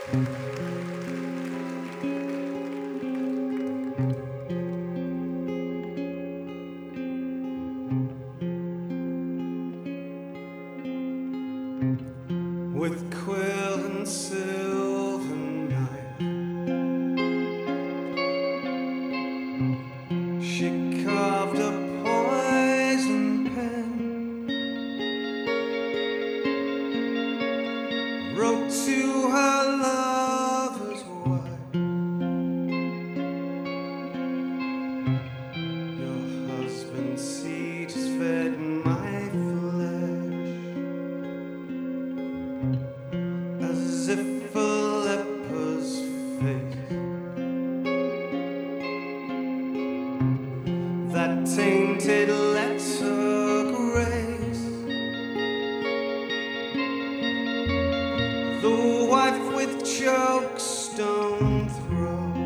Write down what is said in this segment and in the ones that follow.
with quill and silver knife. She carved a poison pen, wrote to her lover's wife, your husband's seed has fed my flesh, as if a leper's face that tainted letter grace, the wife with choke stone throat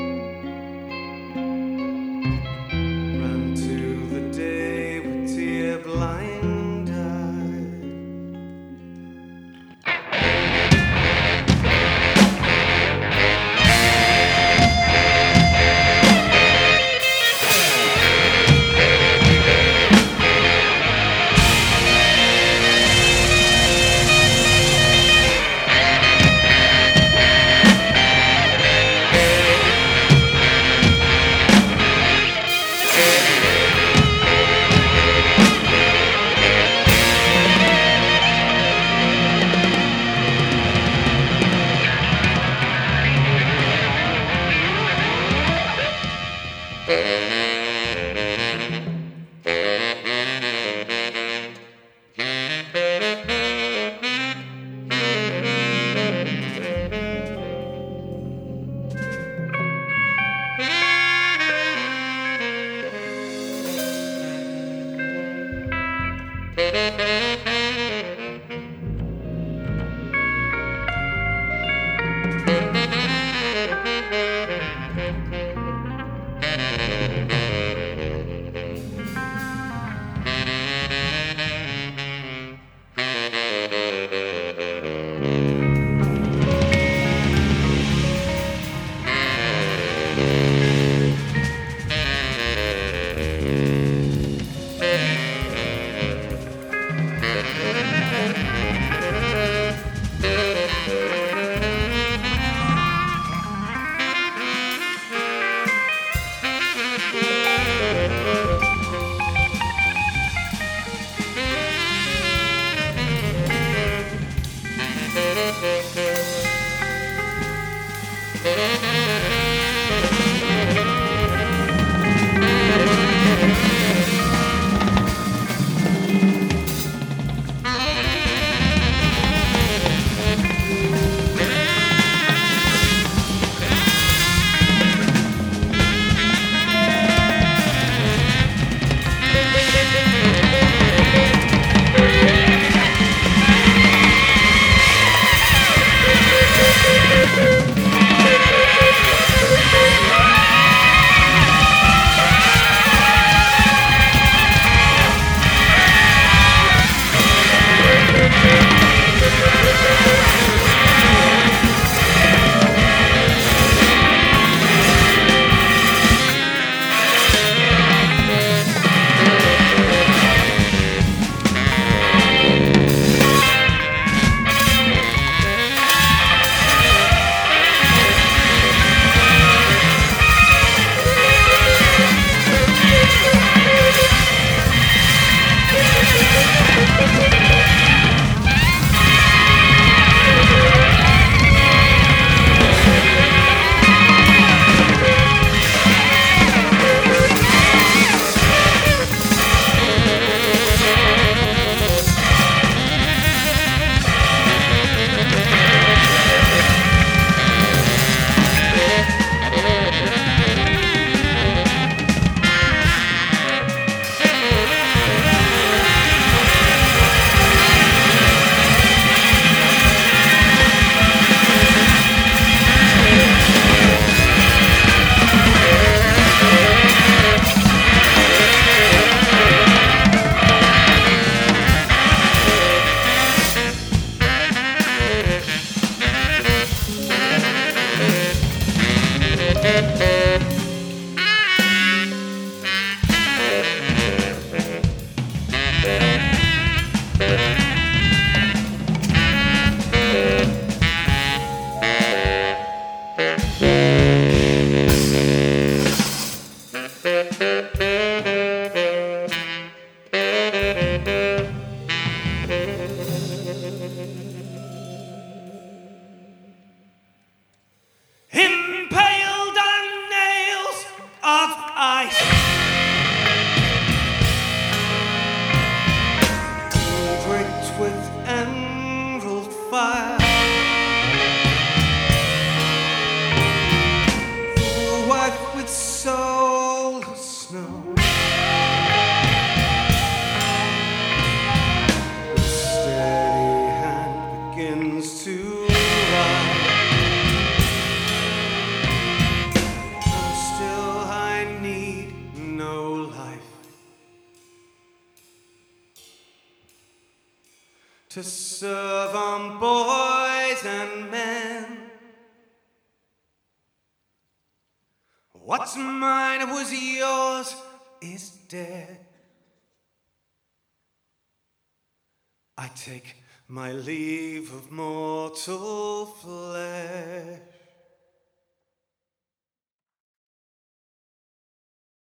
ran to the day with tear blind eyes. emerald fire, white with soulless snow. The steady hand begins to ride. And still I need no life to serve on boys and men. What's mine was yours is dead. I take my leave of mortal flesh.